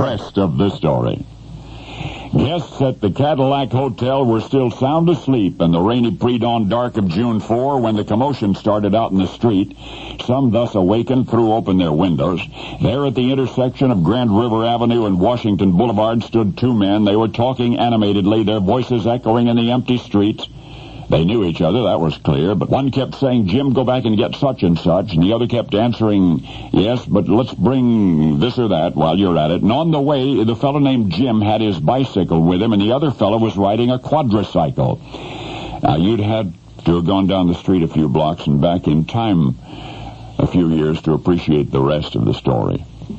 rest of the story. Guests at the Cadillac Hotel were still sound asleep in the rainy pre-dawn dark of June 4 when the commotion started out in the street. Some thus awakened threw open their windows. There at the intersection of Grand River Avenue and Washington Boulevard stood two men. They were talking animatedly, their voices echoing in the empty streets. They knew each other, that was clear, but one kept saying, "Jim, go back and get such and such," and the other kept answering, "Yes, but let's bring this or that while you're at it." And on the way, the fellow named Jim had his bicycle with him, and the other fellow was riding a quadricycle. Now, you'd had to have gone down the street a few blocks and back in time a few years to appreciate the rest of the story.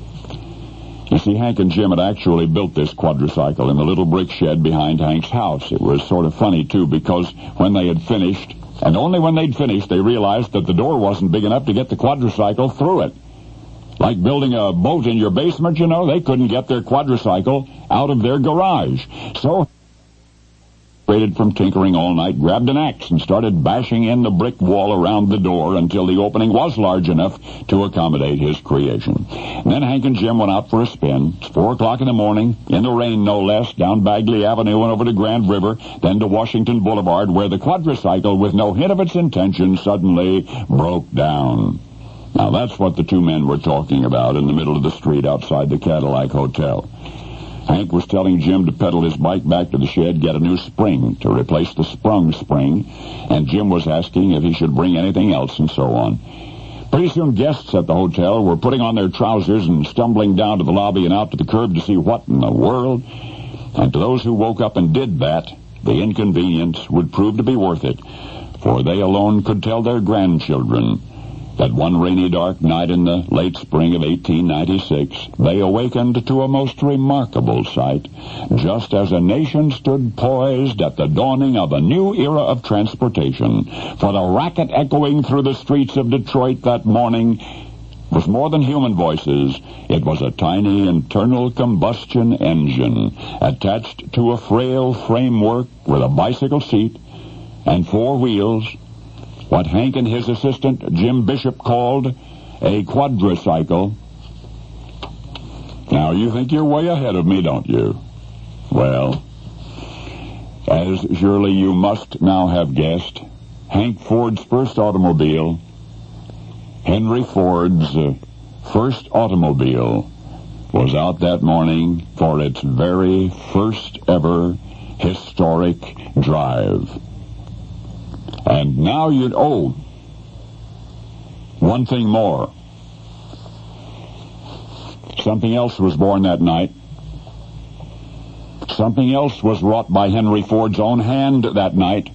You see, Hank and Jim had actually built this quadricycle in the little brick shed behind Hank's house. It was sort of funny, too, because when they had finished, and only when they'd finished, they realized that the door wasn't big enough to get the quadricycle through it. Like building a boat in your basement, you know, they couldn't get their quadricycle out of their garage. So waited from tinkering all night, grabbed an axe, and started bashing in the brick wall around the door until the opening was large enough to accommodate his creation. And then Hank and Jim went out for a spin. It's 4 o'clock in the morning, in the rain no less, down Bagley Avenue and over to Grand River, then to Washington Boulevard, where the quadricycle, with no hint of its intention, suddenly broke down. Now, that's what the two men were talking about in the middle of the street outside the Cadillac Hotel. Hank was telling Jim to pedal his bike back to the shed, get a new spring to replace the sprung spring, and Jim was asking if he should bring anything else and so on. Pretty soon guests at the hotel were putting on their trousers and stumbling down to the lobby and out to the curb to see what in the world. And to those who woke up and did that, the inconvenience would prove to be worth it, for they alone could tell their grandchildren that one rainy dark night in the late spring of 1896, they awakened to a most remarkable sight, just as a nation stood poised at the dawning of a new era of transportation. For the racket echoing through the streets of Detroit that morning was more than human voices. It was a tiny internal combustion engine attached to a frail framework with a bicycle seat and 4 wheels, what Hank and his assistant, Jim Bishop, called a quadricycle. Now, you think you're way ahead of me, don't you? Well, as surely you must now have guessed, Hank Ford's first automobile, Henry Ford's first automobile, was out that morning for its very first ever historic drive. And now one thing more. Something else was born that night. Something else was wrought by Henry Ford's own hand that night.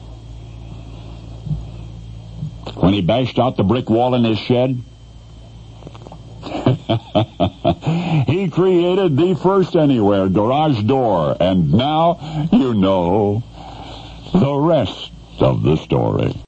When he bashed out the brick wall in his shed, he created the first anywhere garage door. And now you know the rest of the story.